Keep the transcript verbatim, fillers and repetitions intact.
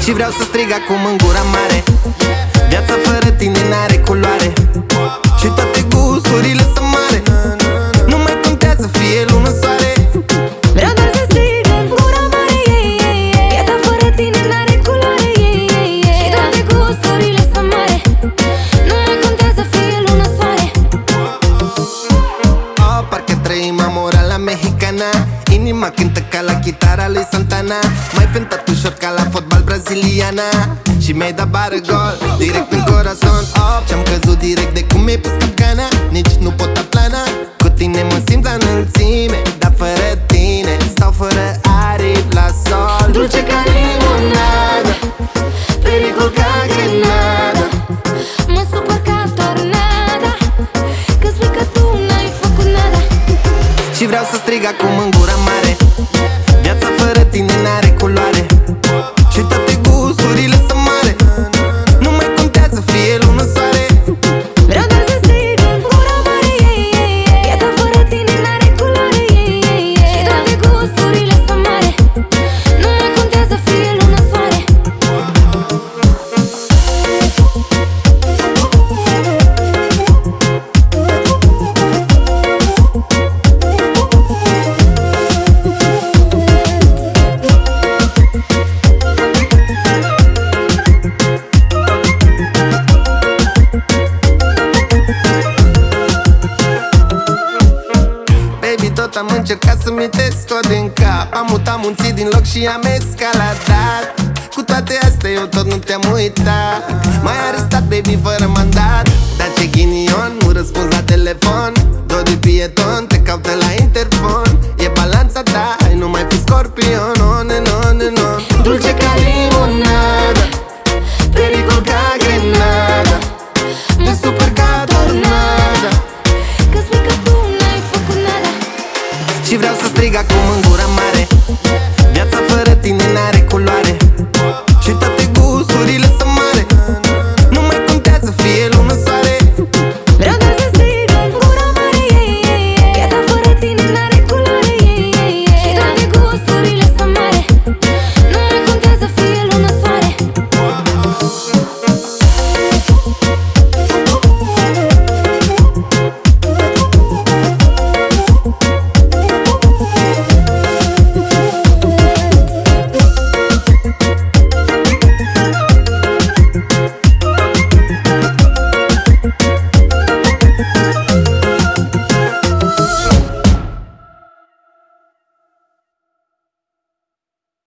Și vreau să strig acum în gura mare: viața fără tine n-are culoare. Și toate gusturile sunt mare. Nu mai contează fie lună, soare. Vreau doar să strig în gura mare, yeah, yeah, yeah. Viața fără tine n-are culoare, yeah, yeah, yeah. Și toate gusturile sunt mare. Nu mai contează fie lună, soare. Oh, parcă trăim amora la mexicana. Inima cântă ca la chitara lui Santana. Mai fântat ușor ca la fotbal braziliana. Și mi-ai dat bară gol, direct în corazon. Oh, și-am căzut direct de cum mi-ai pus capcana. Nici nu pot aplana. Cu tine mă simt la înălțime, dar fără tine stau fără aripi la sol. Dulce ca limonada, pericol ca grenada. Mă supăr ca tornada, că spui că tu n-ai făcut nada. Și vreau să strig acum în gura mare: viața fără tine n-are culoare. Și toate gusturile sunt mare. Nu mai contează fie lună, soare. Vreau doar să strig în gura mare, yeah, yeah, yeah. Viața fără tine n-are culoare, yeah, yeah, yeah. Și toate gusturile sunt mare. Nu mai contează fie lună, soare. Tot am încercat să-mi te scot din cap. Am mutat munții din loc și am escaladat. Cu toate astea eu tot nu te-am uitat. M-ai arestat, baby, fără mandat. Dar ce ghinion, nu răspunzi la telefon. Doi de pieton, te caută la interfon. E balanța ta, hai nu mai fi scorpion. On and on and on. Dulce ca limonada, pericol ca grenada. Mă supăr ca tornada, că spui că tu n-ai făcut nada. Și vreau să strig acum în gura mare: viața fără tine n-are